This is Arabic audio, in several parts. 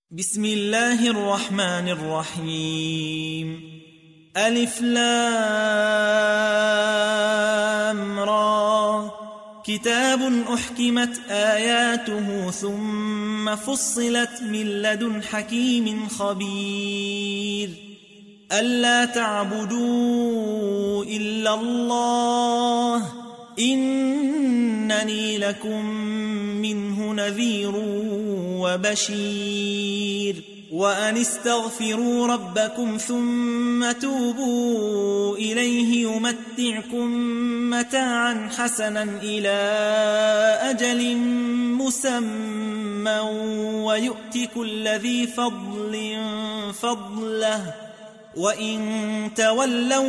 بسم الله الرحمن الرحيم. ألف لام را. كتاب أحكمت آياته ثم فصلت من لدن حكيم خبير. ألا تعبدوا إلا الله إنني لكم منه نذير وبشير. وأن استغفروا ربكم ثم توبوا إليه يمتعكم متاعا حسنا إلى أجل مسمى ويؤت كل ذي فضل فضله وإن تولوا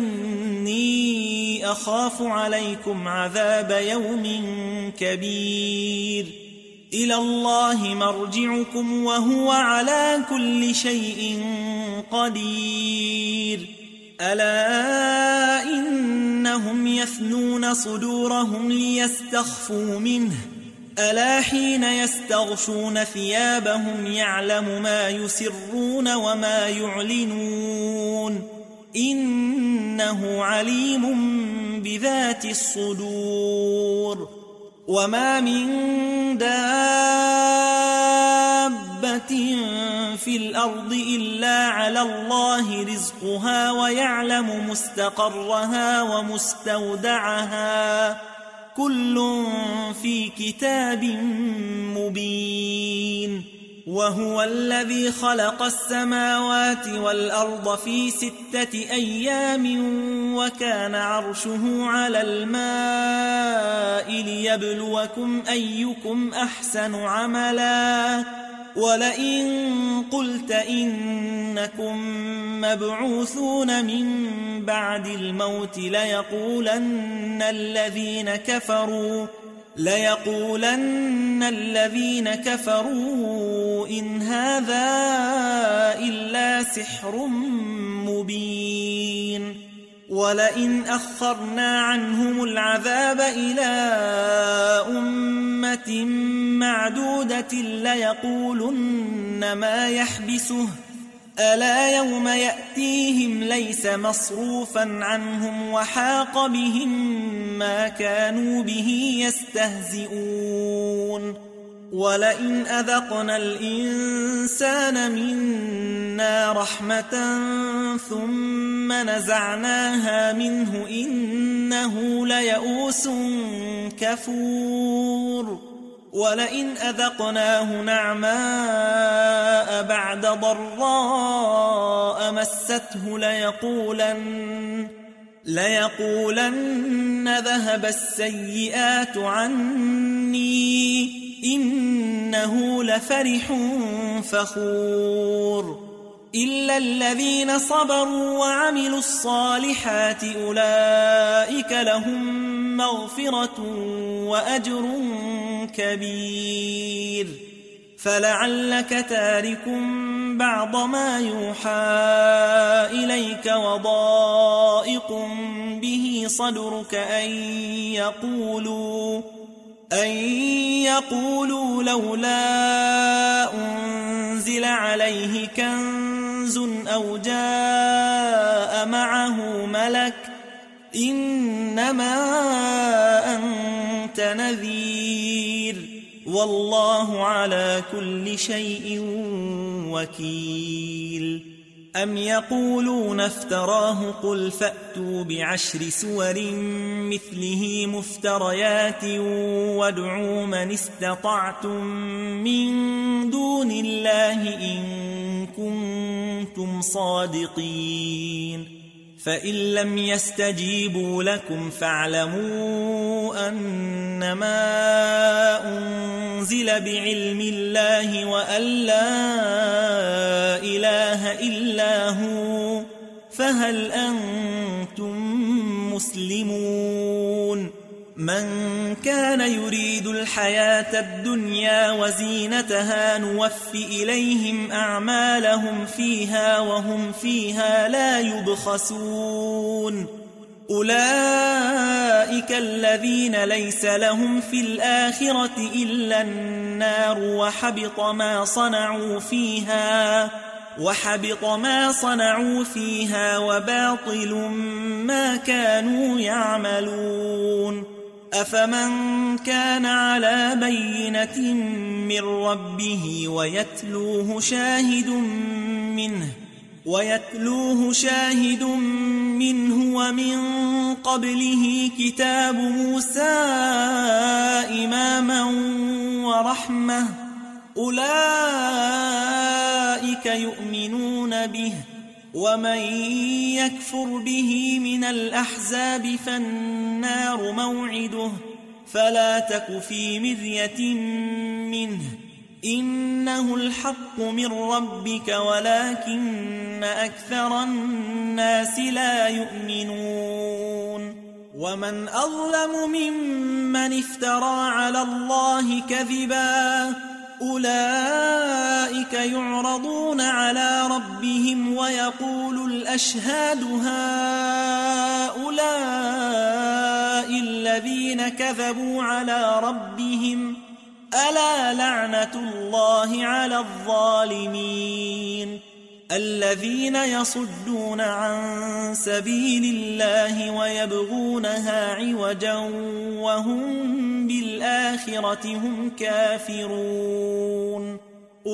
فإني أخاف عليكم عذاب يوم كبير. إلى الله مرجعكم وهو على كل شيء قدير. ألا إنهم يثنون صدورهم ليستخفوا منه ألا حين يستغشون ثيابهم يعلم ما يسرون وما يعلنون إنه عليم بذات الصدور. وما من دابة في الأرض إلا على الله رزقها ويعلم مستقرها ومستودعها كل في كتاب مبين. وهو الذي خلق السماوات والأرض في 6 أيام وكان عرشه على الماء ليبلوكم أيكم أحسن عملا. ولئن قلت إنكم مبعوثون من بعد الموت ليقولن الذين كفروا إن هذا إلا سحر مبين. ولئن أخرنا عنهم العذاب إلى أمة معدودة ليقولن ما يحبسه ألا يوم يأتيهم ليس مصروفا عنهم وحاق بهم ما كانوا به يستهزئون. ولئن أذقنا الإنسان منا رحمة ثم نزعناها منه إنه ليئوس كفور. ولئن أذقناه نعماء بعد ضراء مسته ليقولن ذهب السيئات عني إنه لفرح فخور. إلا الذين صبروا وعملوا الصالحات أولئك لهم مغفرة وأجر كبير. فلعلك تارك بعض ما يوحى إليك وضائق به صدرك أن يقولوا لولا أنزل عليه كنز أو جاء معه ملك إنما أنت نذير والله على كل شيء وكيل. أم يقولون افتراه قل فأتوا ب10 سور مثله مفتريات وادعوا من استطعتم من دون الله إن كنتم صادقين. فإن لم يستجيبوا لكم فاعلموا أنما أنزل بعلم الله وأن لا إله إلا هو فهل أنتم مسلمون. من كان يريد الحياة الدنيا وزينتها نوف إليهم أعمالهم فيها وهم فيها لا يبخسون. أولئك الذين ليس لهم في الآخرة إلا النار وحبط ما صنعوا فيها وباطل ما كانوا يعملون. أفمن كان على بينة من ربه ويتلوه شاهد منه ومن قبله كتاب موسى إماما ورحمة أولئك يؤمنون به، ومن يكفر به من الأحزاب فالنار موعده، فلا تك في مرية منه، إنه الحق من ربك ولكن أكثر الناس لا يؤمنون. ومن أظلم ممن افترى على الله كذبا أولئك يعرضون على ربهم ويقول الأشهاد هؤلاء الذين كذبوا على ربهم ألا لعنة الله على الظالمين الذين يصدون عن سبيل الله ويبغونها عوجا وهم بالآخرة هم كافرون.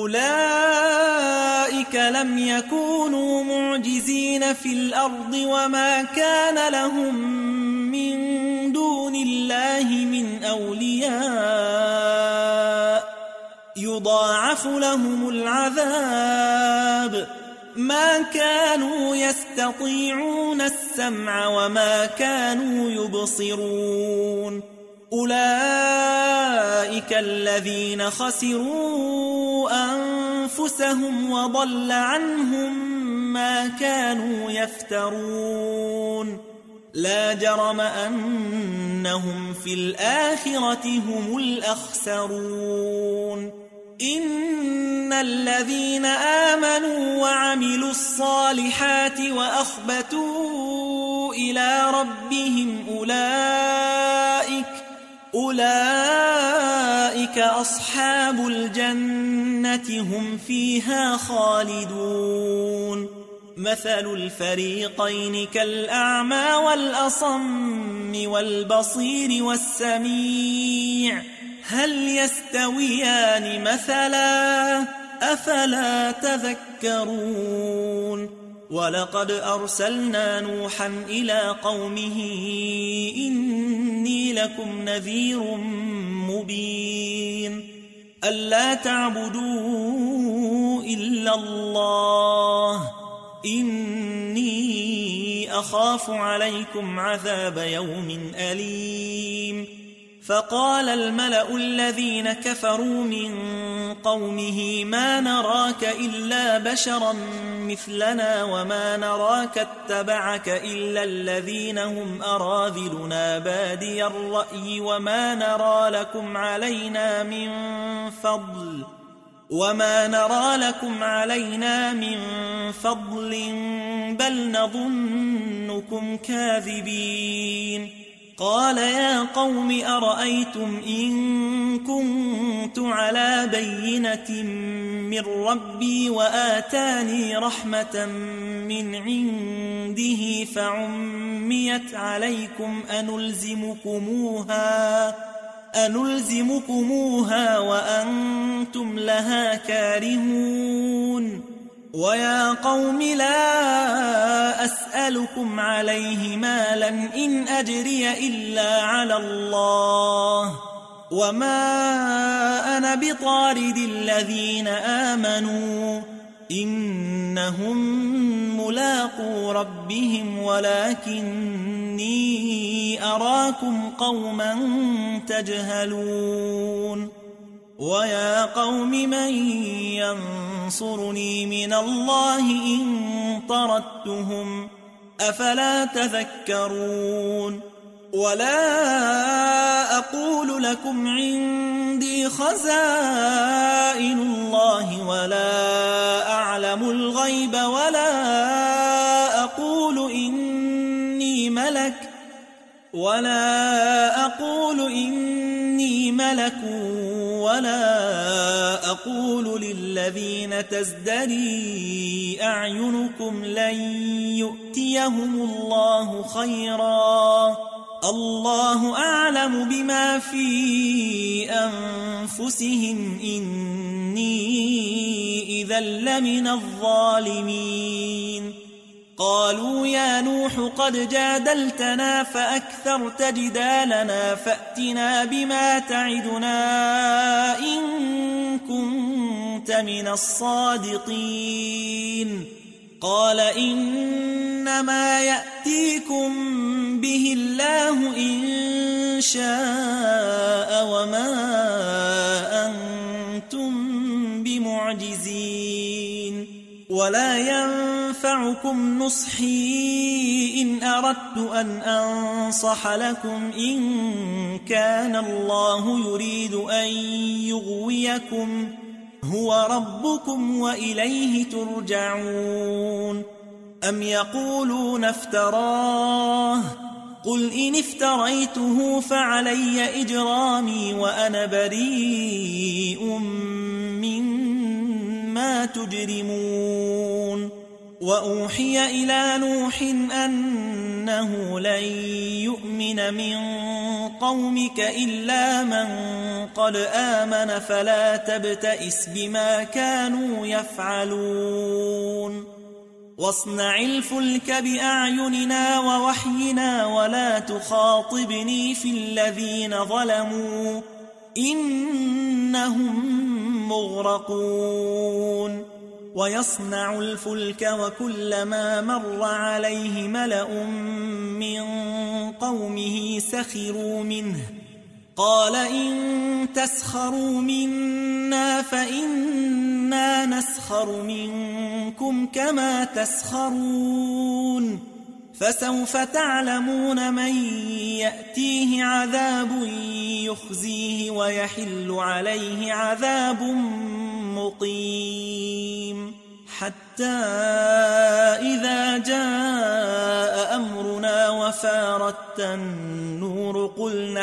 أولئك لم يكونوا معجزين في الأرض وما كان لهم من دون الله من أولياء يضاعف لهم العذاب ما كانوا يستطيعون السمع وما كانوا يبصرون. أولئك الذين خسروا أنفسهم وضل عنهم ما كانوا يفترون. لا جرم أنهم في الآخرة هم الأخسرون. إن الذين آمنوا وعملوا الصالحات وأخبتوا إلى ربهم أولئك أصحاب الجنة هم فيها خالدون. مثل الفريقين كالأعمى والأصم والبصير والسميع هل يستويان مثلا أفلا تذكرون. ولقد أرسلنا نوحا إلى قومه إني لكم نذير مبين ألا تعبدوا إلا الله إني أخاف عليكم عذاب يوم أليم. فقال الملأ الذين كفروا من قومه ما نراك إلا بشرا مثلنا وما نراك اتبعك إلا الذين هم أراذلنا بادي الرأي وما نرى لكم علينا من فضل بل نظنكم كاذبين. قال يا قوم أرأيتم إن كنت على بينة من ربي وآتاني رحمة من عنده فعميت عليكم أنلزمكموها وأنتم لها كارهون. ويا قوم لا أسألكم عليه مالا إن أجري إلا على الله وما أنا بطارد الذين آمنوا إنهم ملاقو ربهم ولكني أراكم قوما تجهلون. ويا قوم من ينصرني من الله إن طردتهم أفلا تذكرون. ولا أقول لكم عندي خزائن الله ولا أعلم الغيب ولا أقول إني ملك ولا أقول إني ملك ولا أقول للذين تزدري أعينكم لن يؤتيهم الله خيرا الله أعلم بما في أنفسهم إني إذا لمن الظالمين قالوا يا نوح قد جادلتنا فأكثرت جدالنا فأتنا بما تعدنا إن كنت من الصادقين قال إنما يأتيكم به الله إن شاء وما أنتم بمعجزين ولا ينفعكم نصحي إن أردت أن أنصح لكم إن كان الله يريد أن يغويكم هو ربكم وإليه ترجعون أم يقولون افتراه قل إن افتريته فعلي إجرامي وأنا بريء مما تجرمون وأوحي إلى نوح أنه لن يؤمن من قومك إلا من قد آمن فلا تبتئس بما كانوا يفعلون واصنع الفلك بأعيننا ووحينا ولا تخاطبني في الذين ظلموا إنهم مغرقون ويصنع الفلك وكلما مر عليه ملأ من قومه سخروا منه قال إن تسخروا منا فإنا نسخر منكم كما تسخرون فسوف تعلمون من يأتيه عذاب يخزيه ويحل عليه عذاب مقيم حتى إذا جاء أمرنا وفارت النور قل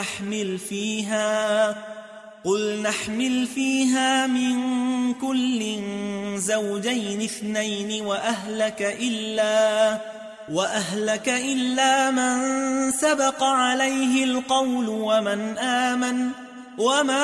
نحمل فيها من كل زوجين اثنين وأهلك إلا من سبق عليه القول ومن آمن وما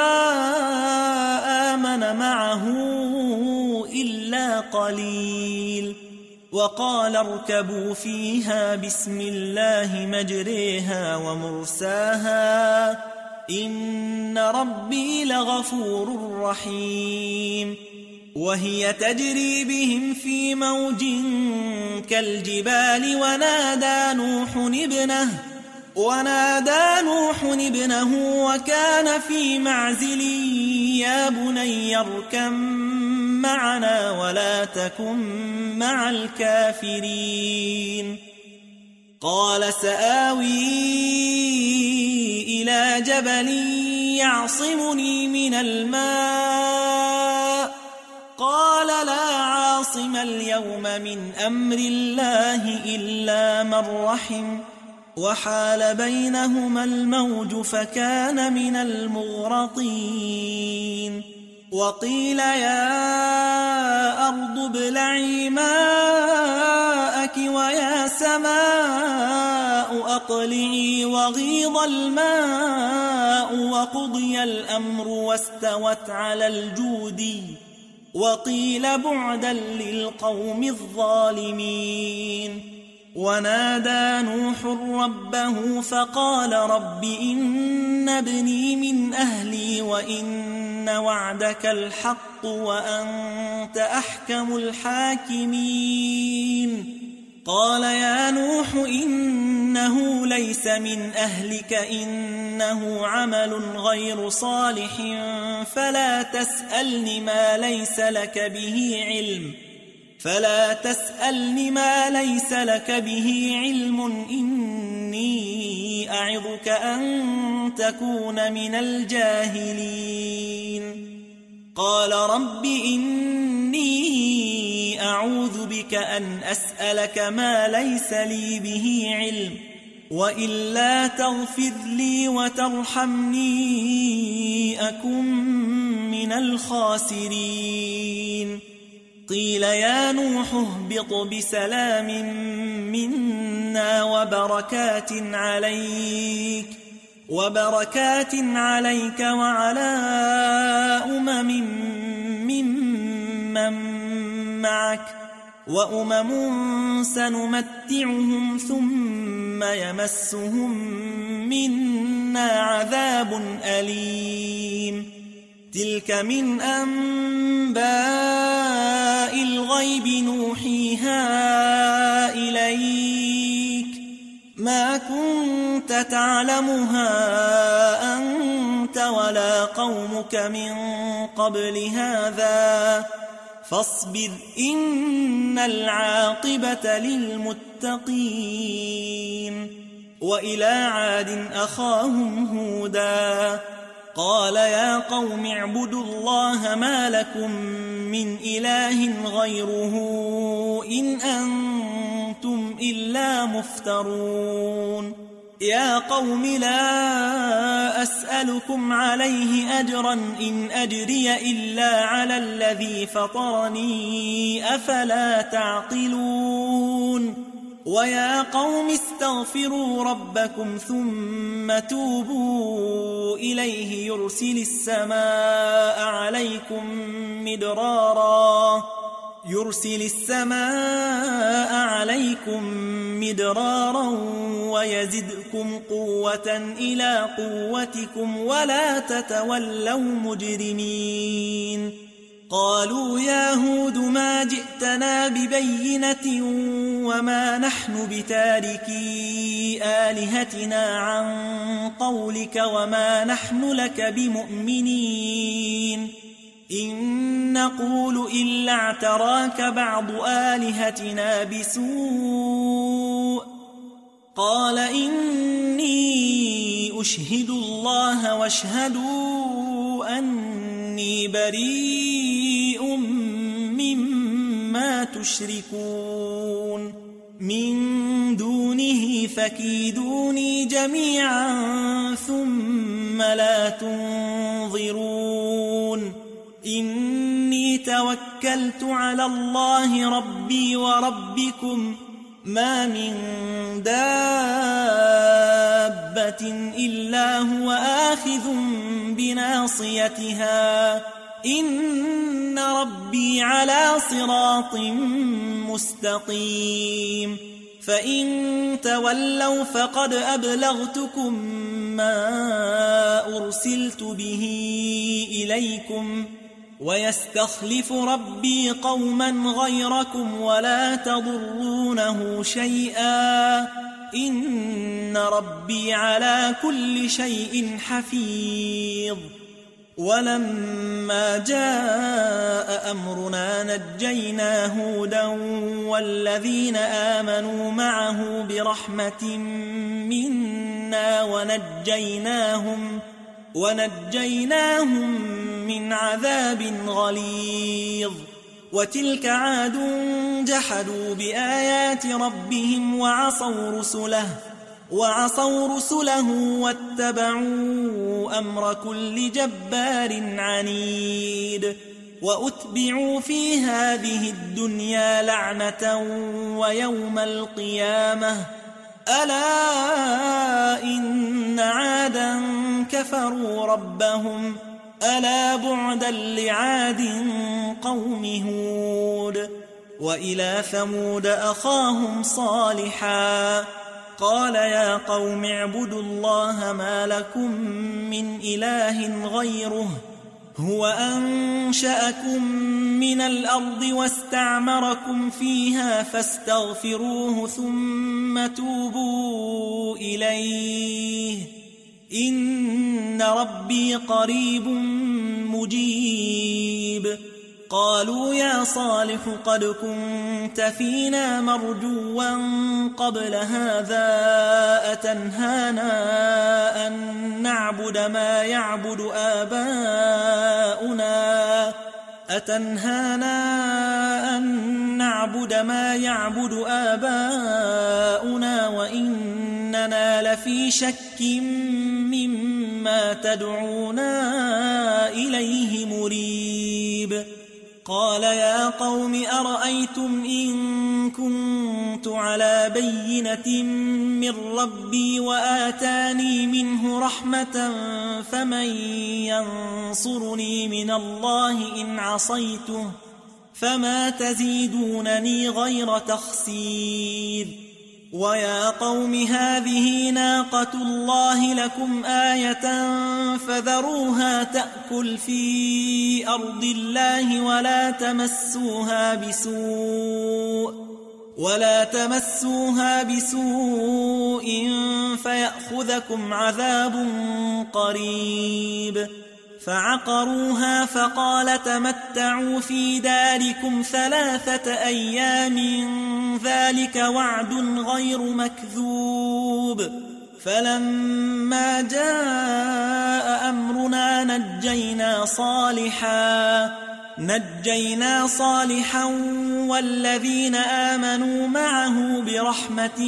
آمن معه إلا قليل وقال اركبوا فيها بسم الله مجريها ومرساها إن ربي لغفور رحيم وهي تجري بهم في موج كالجبال ونادى نوح ابنه وكان في معزل يا بني اركب معنا ولا تكن مع الكافرين قال سآوي إلى جبل يعصمني من الماء قال لا عاصم اليوم من أمر الله إلا من رحم وحال بينهما الموج فكان من المغرقين وقيل يا أرض ابلعي ماءك ويا سماء أقلعي وغيض الماء وقضي الأمر واستوت على الجودي وقيل بعدا للقوم الظالمين ونادى نوح ربه فقال رب إن ابني من أهلي وإن وعدك الحق وأنت أحكم الحاكمين قال يا نوح إنه ليس من أهلك إنه عمل غير صالح فلا تسألني ما ليس لك به علم إني أعظك أن تكون من الجاهلين قال رب إني أعوذ بك أن أسألك ما ليس لي به علم وإلا تغفر لي وترحمني أكن من الخاسرين قيل يا نوح اهبط بسلام منا وبركات عليك وعلى ممن معك وأمم سنمتعهم ثم يمسهم منا عذاب أليم تلك من أنباء الغيب نوحيها إليك ما كنت تعلمها أنت ولا قومك من قبل هذا فاصبر إن العاقبة للمتقين وإلى عاد أخاهم هودا قال يا قوم اعبدوا الله ما لكم من إله غيره إن أنتم إلا مفترون يا قوم لا أسألكم عليه أجرا إن أجري إلا على الذي فطرني أفلا تعقلون ويا قوم استغفروا ربكم ثم توبوا إليه يرسل السماء عليكم مدرارا ويزدكم قوة إلى قوتكم ولا تتولوا مجرمين قالوا يا هود ما جئتنا ببينة وما نحن بتاركي آلهتنا عن قولك وما نحن لك بمؤمنين إن نقول إلا اعتراك بعض آلهتنا بسوء قال إني أشهد الله واشهدوا أني بريء مما تشركون من دونه فكيدوني جميعا ثم لا تنظرون إني توكلت على الله ربي وربكم ما من دابة إلا هو آخذ بناصيتها إن ربي على صراط مستقيم فإن تولوا فقد أبلغتكم ما أرسلت به إليكم ويستخلف ربي قوما غيركم ولا تضرونه شيئا إن ربي على كل شيء حفيظ ولما جاء أمرنا نجينا هودا والذين آمنوا معه برحمة منا ونجيناهم من عذاب غليظ وتلك عاد جحدوا بآيات ربهم وعصوا رسله واتبعوا أمر كل جبار عنيد وأتبعوا في هذه الدنيا لعنة ويوم القيامة ألا إن عادا كفروا ربهم ألا بعدا لعاد قوم هود وإلى ثمود أخاهم صالحا قال يا قوم اعبدوا الله ما لكم من إله غيره هو أنشأكم من الأرض واستعمركم فيها فاستغفروه ثم توبوا إليه إن ربي قريب مجيب قالوا يا صالح قد كنت فينا مرجوا قبل هذا أتنهانا أن نعبد ما يعبد آباؤنا وإننا إننا لفي شك مما تدعونا إليه مريب قال يا قوم أرأيتم إن كنت على بينة من ربي وآتاني منه رحمة فمن ينصرني من الله إن عصيته فما تزيدونني غير تخسير ويا قوم هذه ناقة الله لكم آية فذروها تأكل في أرض الله ولا تمسوها بسوء فيأخذكم عذاب قريب فعقروها فقال تمتعوا في داركم 3 أيام ذلك وعد غير مكذوب فلما جاء أمرنا نجينا صالحا والذين آمنوا معه برحمة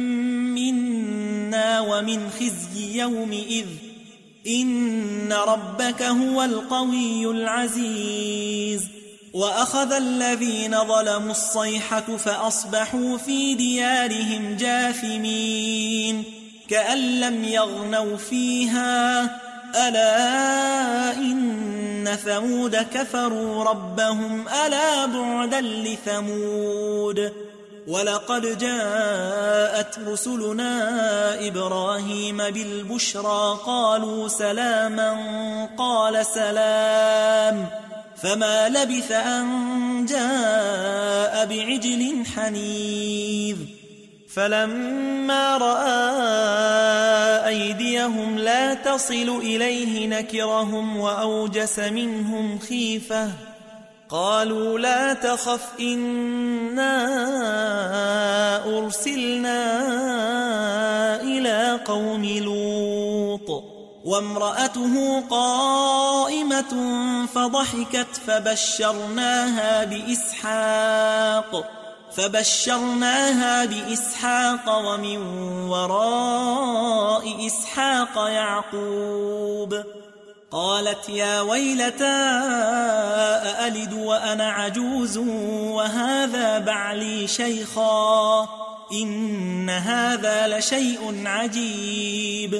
منا ومن خزي يومئذ إن ربك هو القوي العزيز وأخذ الذين ظلموا الصيحة فأصبحوا في ديارهم جاثمين كأن لم يغنوا فيها ألا إن ثمود كفروا ربهم ألا بعدا لثمود ولقد جاءت رسلنا إبراهيم بالبشرى قالوا سلاما قال سلام فما لبث أن جاء بعجل حنيذ فلما رأى أيديهم لا تصل إليه نكرهم وأوجس منهم خيفة قالوا لا تخف إنا أرسلنا إلى قوم لوط وامرأته قائمة فضحكت فبشرناها بإسحاق ومن وراء إسحاق يعقوب قالت يا ويلتى أألد وأنا عجوز وهذا بعلي شيخا إن هذا لشيء عجيب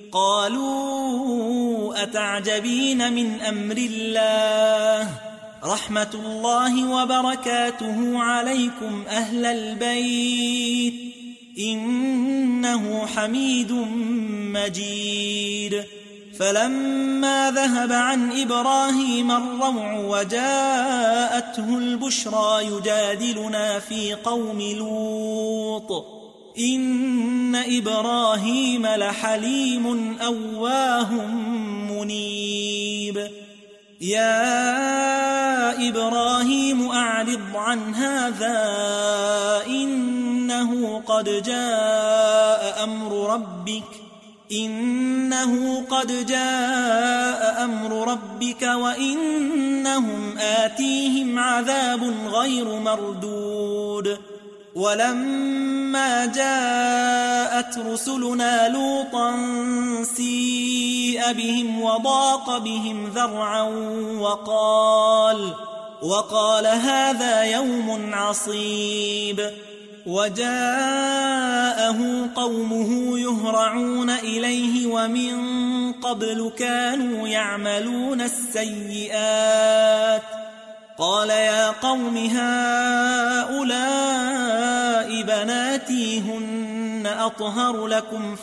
قالوا أتعجبين من أمر الله رحمة الله وبركاته عليكم أهل البيت إنه حميد مجيد فلما ذهب عن إبراهيم الروع وجاءته البشرى يجادلنا في قوم لوط إن إبراهيم لحليم أواه منيب يا إبراهيم أعرض عن هذا إنه قد جاء أمر ربك وإنهم آتيهم عذاب غير مردود ولما جاءت رسلنا لوطا سيء بهم وضاق بهم ذرعا وقال هذا يوم عصيب وجاءه قومه يهرعون إليه ومن قبل كانوا يعملون السيئات قال يا قوم هؤلاء بناتي هن أطهر لكم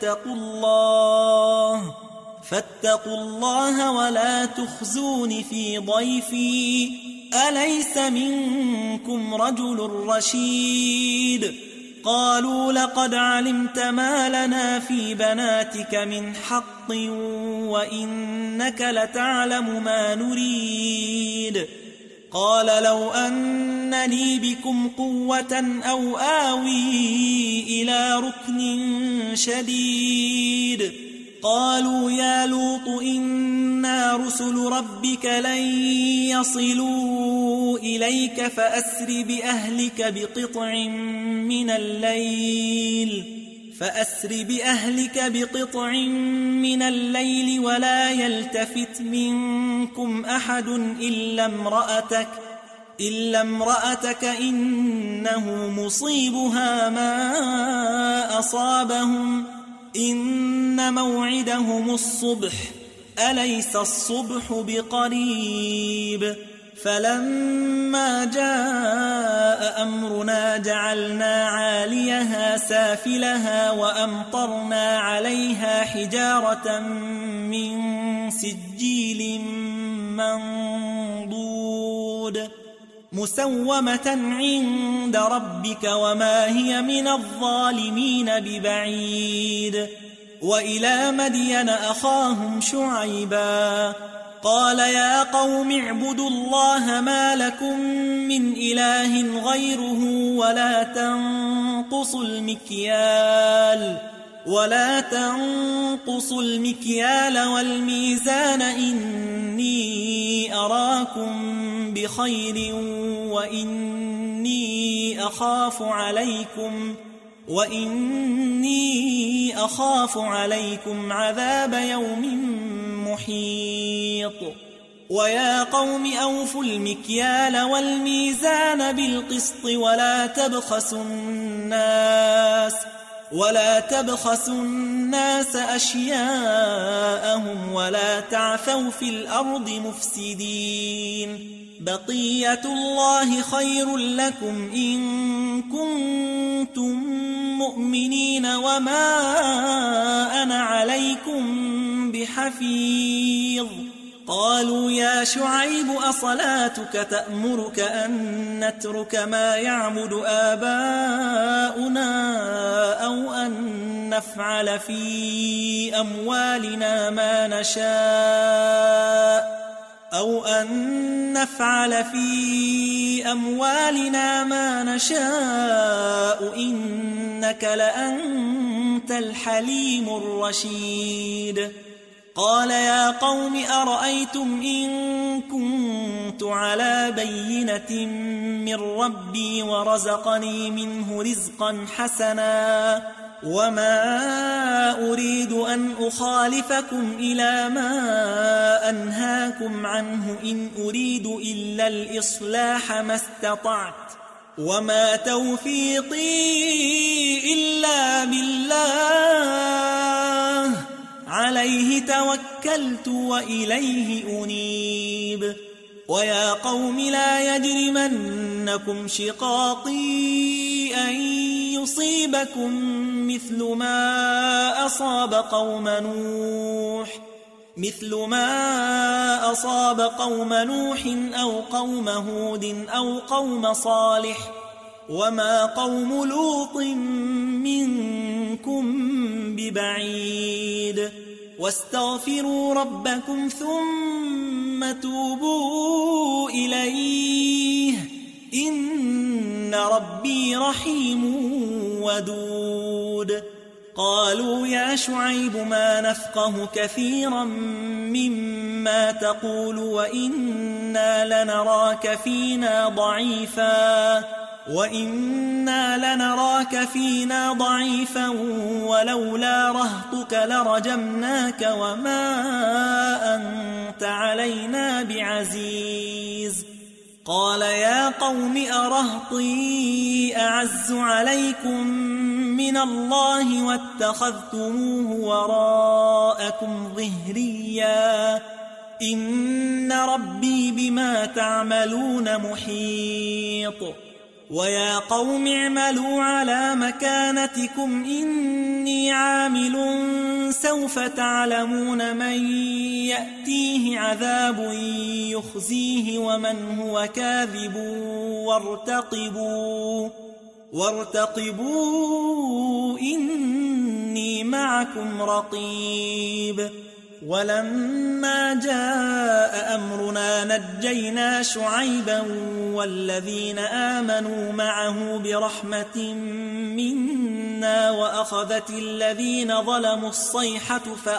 فاتقوا الله ولا تخزون في ضيفي أليس منكم رجل رشيد قالوا لقد علمت ما لنا في بناتك من حق وإنك لتعلم ما نريد قال لو أن لي بكم قوة أو آوي إلى ركن شديد قالوا يا لوط إنا رسل ربك لن يصلوا إليك فأسر بأهلك بقطع من الليل فأسر بأهلك بقطع من الليل ولا يلتفت منكم أحد إلا امرأتك إنه مصيبها ما أصابهم إن موعدهم الصبح أليس الصبح بقريب فلما جاء أمرنا جعلنا عاليها سافلها وأمطرنا عليها حجارة من سجيل منضود مسومة عند ربك وما هي من الظالمين ببعيد وإلى مدين أخاهم شعيبا قال يا قوم اعبدوا الله ما لكم من إله غيره ولا تنقصوا المكيال والميزان إني أراكم بخير وإني أخاف عليكم عذاب يوم محيط ويا قوم أوفوا المكيال والميزان بالقسط ولا تبخسوا الناس أشياءهم ولا تعثوا في الأرض مفسدين بقية الله خير لكم إن كنتم مؤمنين وما أنا عليكم بحفيظ قالوا يا شعيب أصلاتك تأمرك أن نترك ما يعبد آباؤنا أو أن نفعل في أموالنا ما نشاء إنك لأنت الحليم الرشيد قال يا قوم أرأيتم إن كنت على بينة من ربي ورزقني منه رزقا حسنا وما أريد أن أخالفكم إلى ما أنهاكم عنه إن أريد إلا الإصلاح ما استطعت وما توفيقي إلا بالله عليه توكلت وإليه أنيب ويا قوم لا يجرمنكم شقاقي أن يصيبكم مثل ما أصاب قوم نوح أو قوم هود أو قوم صالح وما قوم لوط منكم ببعيد واستغفروا ربكم ثم توبوا إليه إن ربي رحيم ودود قالوا يا شعيب ما نفقه كثيرا مما تقول وإنا لنراك فينا ضعيفا ولولا رهطك لرجمناك وما أنت علينا بعزيز قال يا قوم أرهطي أعز عليكم من الله واتخذتموه وراءكم ظهريا إن ربي بما تعملون محيط ويا قوم اعملوا على مكانتكم إني عامل سوف تعلمون من يأتيه عذاب يخزيه ومن هو كاذب وارتقبوا إني معكم رقيب ولما جاء أمرنا نجينا شعيبا والذين آمنوا معه برحمة منا وأخذت الذين ظلموا الصيحة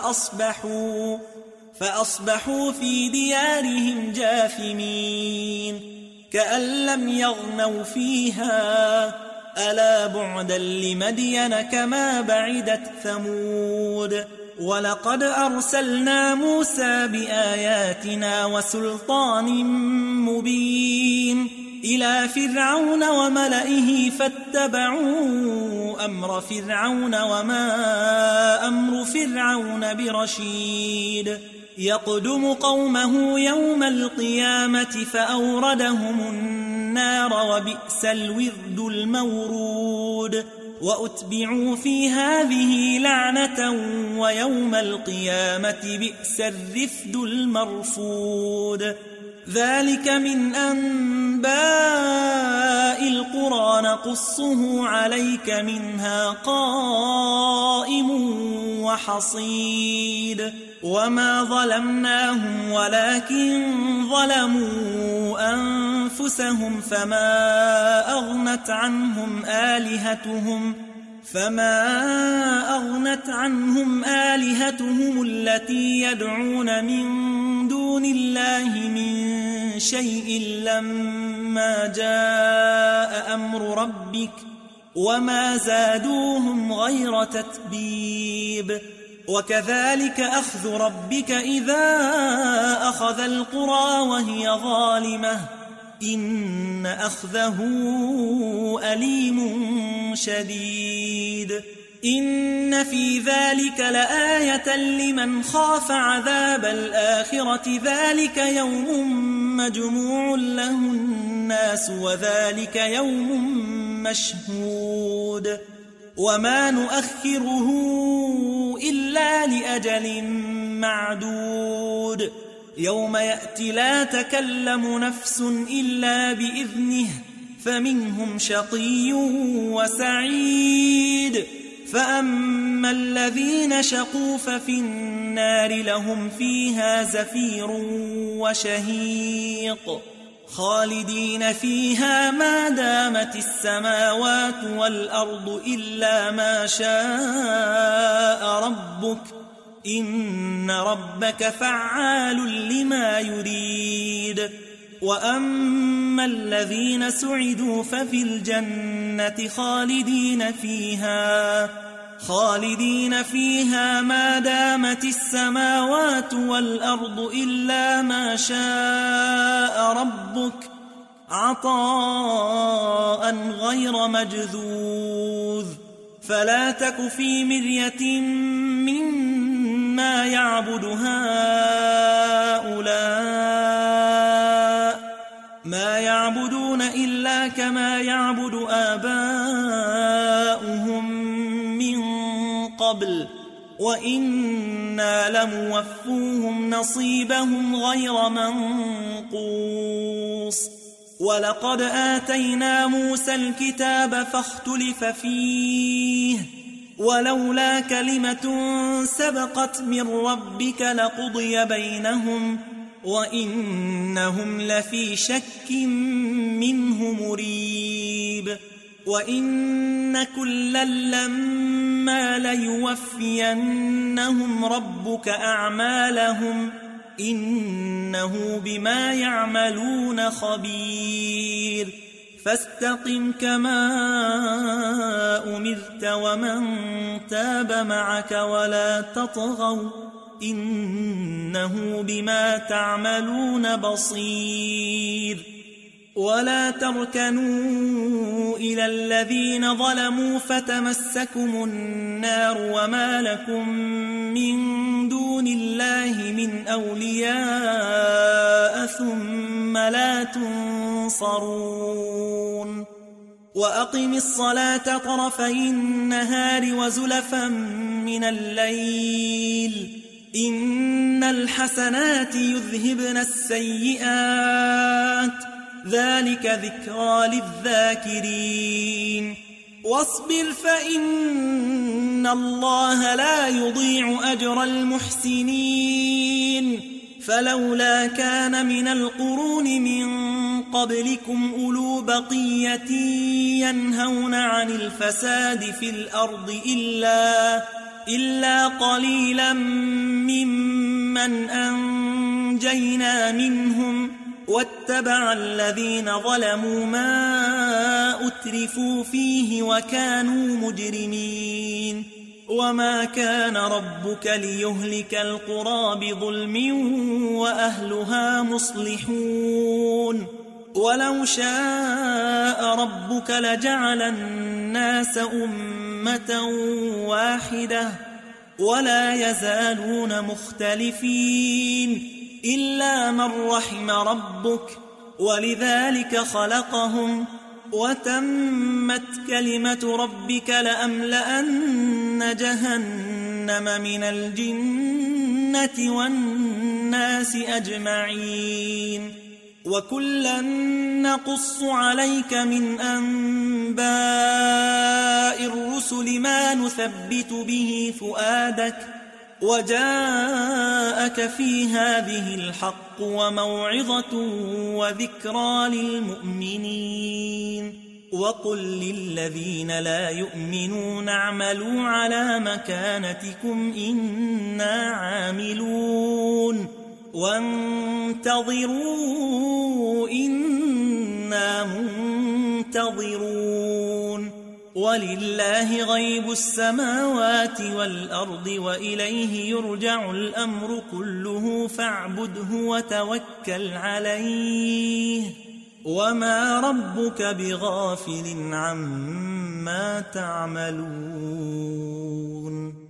فأصبحوا في ديارهم جاثمين كأن لم يغنوا فيها ألا بعدا لمدين كما بعدت ثمود ولقد أرسلنا موسى بآياتنا وسلطان مبين إلى فرعون وملئه فاتبعوا أمر فرعون وما أمر فرعون برشيد يقدم قومه يوم القيامة فأوردهم النار وبئس الورد المورود وأتبعوا في هذه لعنة ويوم القيامة بئس الرفد المرفود ذلك من أنباء القرى نقصه عليك منها قائم وحصيد وما ظلمناهم ولكن ظلموا أنفسهم فما أغنت عنهم آلهتهم التي يدعون من دون الله من شيء لما جاء أمر ربك وما زادوهم غير تتبيب وكذلك أخذ ربك إذا أخذ القرى وهي ظالمة إن أخذه أليم شديد إن في ذلك لآية لمن خاف عذاب الآخرة ذلك يوم مجموع له الناس وذلك يوم مشهود وما نؤخره إلا لأجل معدود يوم يأتي لا تكلم نفس إلا بإذنه فمنهم شقي وسعيد فأما الذين شقوا ففي النار لهم فيها زفير وشهيق خالدين فيها ما دامت السماوات والأرض إلا ما شاء ربك إن ربك فعال لما يريد وأما الذين سعدوا ففي الجنة خالدين فيها ما دامت السماوات والأرض إلا ما شاء ربك عطاء غير مجذوذ فلا تك في مرية مما يعبد هؤلاء ما يعبدون إلا كما يعبد آباؤهم من قبل وإنا لموفوهم نصيبهم غير منقوص ولقد آتينا موسى الكتاب فاختلف فيه ولولا كلمة سبقت من ربك لقضي بينهم وإنهم لفي شك منه مريب وإن كلا لما ليوفينهم ربك أعمالهم إنه بما يعملون خبير فاستقم كما أمرت ومن تاب معك ولا تطغوا إنه بما تعملون بصير ولا تركنوا إلى الذين ظلموا فتمسكم النار وما لكم من دون الله من أولياء ثم لا تنصرون وأقم الصلاة طرفي النهار وزلفا من الليل إن الحسنات يذهبن السيئات ذلك ذكرى للذاكرين واصبر فإن الله لا يضيع أجر المحسنين فلولا كان من القرون من قبلكم أولو بقية ينهون عن الفساد في الأرض إلا قليلا ممن أنجينا منهم واتبع الذين ظلموا ما فأترفوا فيه وكانوا مجرمين وما كان ربك ليهلك القرى بظلم وأهلها مصلحون ولو شاء ربك لجعل الناس أمة واحدة ولا يزالون مختلفين إلا من رحم ربك ولذلك خلقهم وتمت كلمة ربك لأملأن جهنم من الجنة والناس أجمعين وكلا نقص عليك من أنباء الرسل ما نثبت به فؤادك وجاءك في هذه الحق وموعظة وذكرى للمؤمنين وقل للذين لا يؤمنون اعملوا على مكانتكم إنا عاملون وانتظروا إنا منتظرون ولله غيب السماوات والأرض وإليه يرجع الأمر كله فاعبده وتوكل عليه وما ربك بغافل عما تعملون